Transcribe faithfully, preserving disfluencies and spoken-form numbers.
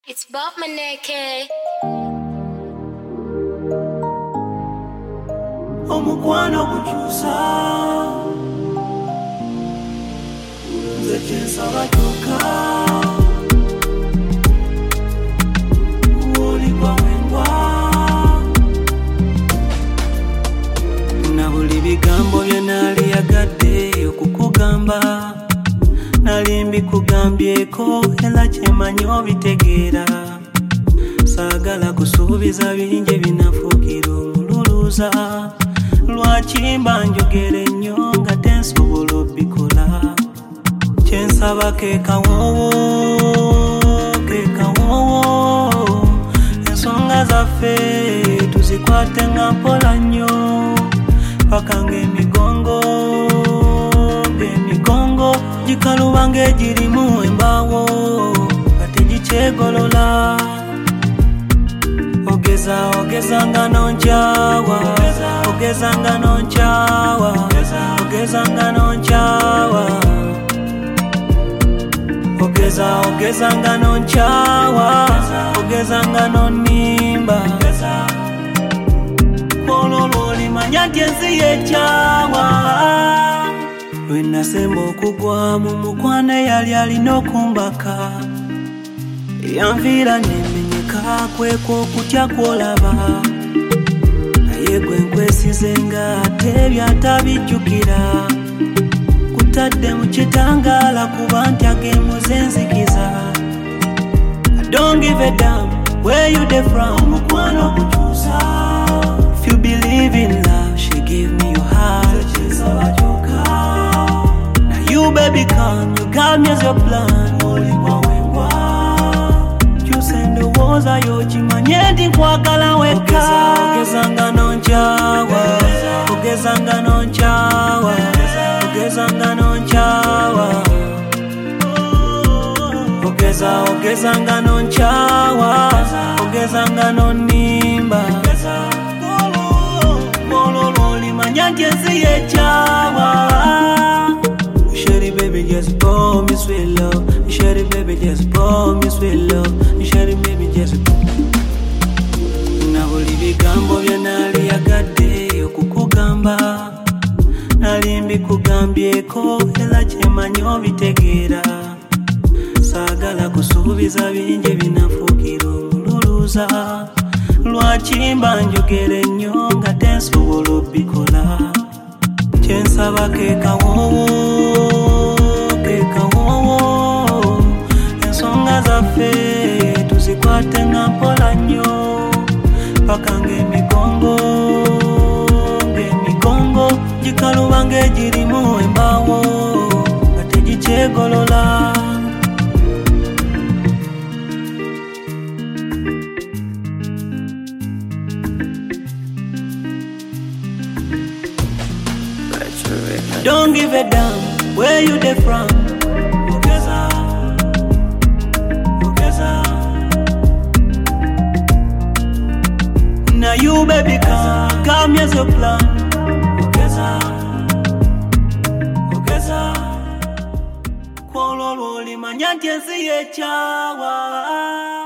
It's Bob Maneke. Omukwano kuchusa nze kyensaba kyokka oli kwa wengwa na buli bigambo bye nali yagadde okukugamba nali mbikugambyeko era kyemanyi obitegeera saagala kusuubiza bingi binafuukira omululuuza lwaki mba njogera ennyo nga tensobola obbikola kyensaba ke kawoowo ke kawoowo ensonga zaffe tuzikwate nga mpola nnyo paka ng'emigongo ng'emigongo gikaluba ng'egirimu embaawo nga tegikyegolola ogeza ogeza nga nonjawa ogeza nga nonjawa ogeza nga nonjawa ogeza ogeza nga nonjawa ogeza nga nonimba olwo olimanya nti ensi yekyawa lwe nasemba okugwa mu mukwano eyali alina okumbaka yanviira nemenyeka kweko okutya kwolaba naye gwe nkwesize nga ate byatabijjukira kutadde mu kitangaala kuba ntya gemuze nzikiza I don't give a damn where you dey from mukwano kukyusa if you believe in love she give me your heart now you baby come you got me as your plan oli kwa wengwa ndowooza y'okimanye nti nkwagala wekka ogeza nga nonjawa ogeza nga nonjawa ogeza nga nonjawa ogeza ogeza nga nonjawa ogeza nga nonimba olwo olimanya nti ensi yekyawa Shady baby just pour me sweet love Shady baby just pour me sweet love Shady baby just na buli bigambo bye nali yagadde okukugamba nali mbikugambyeko era kyemanyi obitegeera saagala kusuubiza bingi binafuukira omululuuza lwaki mba njogera ennyo nga tensobola obbikola kyensaba ke kawoowo ke kawoowo ensonga zaffe tuzikwate nga mpola nnyo paka ng'emigongo ng'emigongo gikaluba ng'egirimu embaawo nga tegikyegolola Don't give a damn where you dey from. Ogeza, ogeza. Now you baby come, come here's your plan. Ogeza, ogeza. Kwololo limanya nti ensi yekyawa.